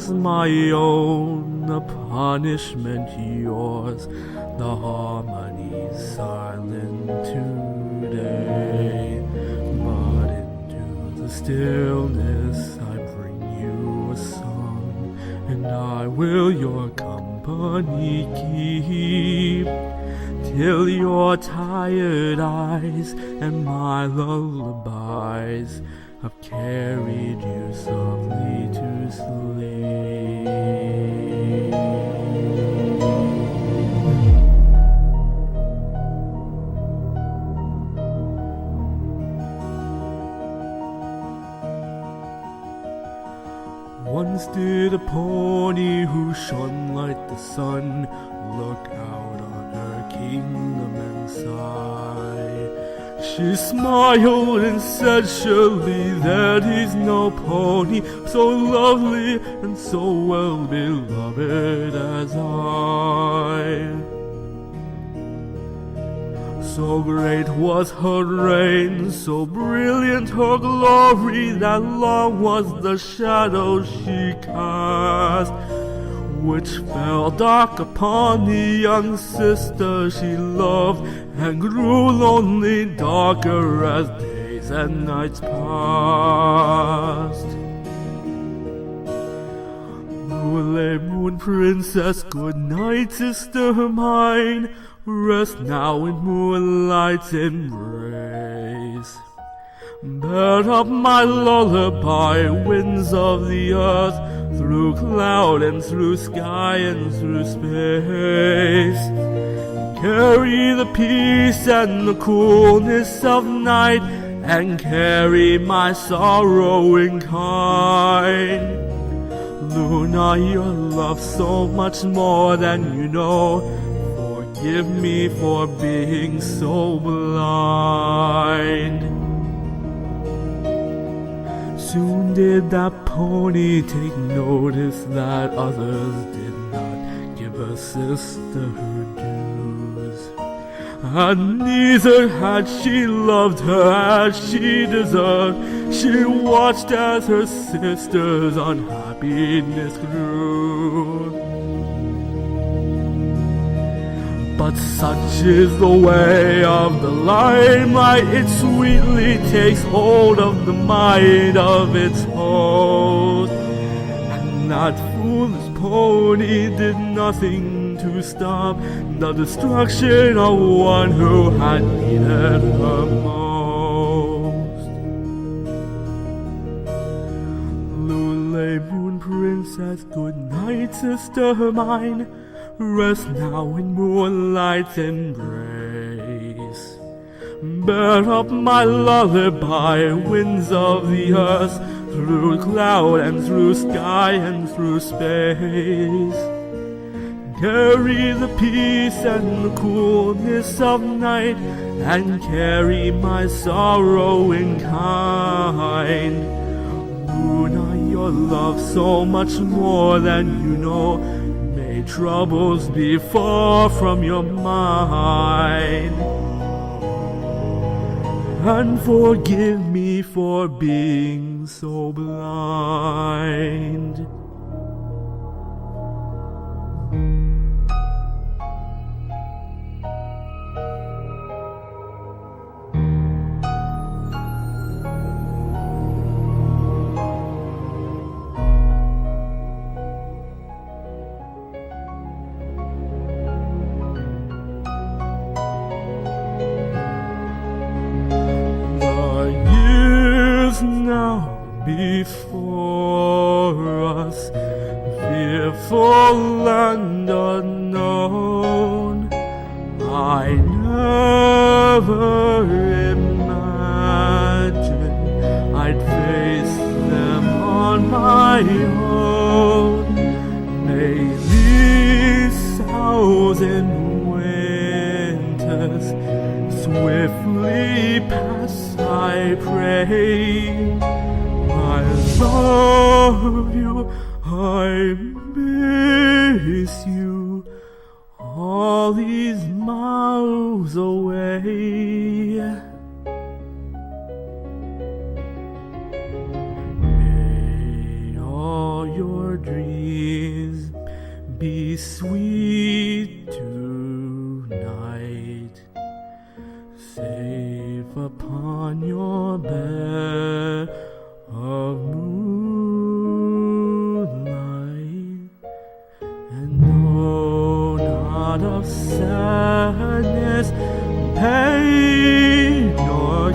was my own, the punishment yours. The harmony's silent today, but into the stillness I bring you a song, and I will your company keep, till your tired eyes and my lullabies have carried you softly to sleep. Once did a pony who shone like the sun look out on her kingdom and sigh. She smiled and said, surely there is no pony so lovely and so well beloved as I. So great was her reign, so brilliant her glory, that long was the shadow she cast, which fell dark upon the young sister she loved, and grew lonely darker as days and nights passed. Moon princess, good night, sister mine. Rest now in moonlight's embrace. Bear up my lullaby, winds of the earth, through cloud and through sky and through space. Carry the peace and the coolness of night, and carry my sorrow in kind. Luna, your love so much more than you know. Forgive me for being so blind. Soon did that pony take notice that others did not give her sister her dues, and neither had she loved her as she deserved. She watched as her sister's unhappiness grew. But such is the way of the limelight, it sweetly takes hold of the mind of its host. And that foolish pony did nothing to stop the destruction of one who had needed her most. Lule Moon Princess, good night, sister mine. Rest now in moonlight's embrace. Bear up my lullaby, winds of the earth, through cloud and through sky and through space. Carry the peace and the coolness of night, and carry my sorrow in kind. Luna, your love so much more than you know. May troubles be far from your mind, and forgive me for being so blind. Now before us, fearful and unknown, I never imagined I'd face them on my own. May these 1,000 winters swiftly pass, I pray. I love you, I miss you, all these miles away. May all your dreams be sweet tonight, safe upon your bed of moonlight, and no, not of sadness, pain, nor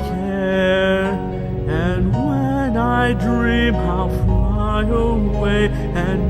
care. And when I dream, I'll fly away and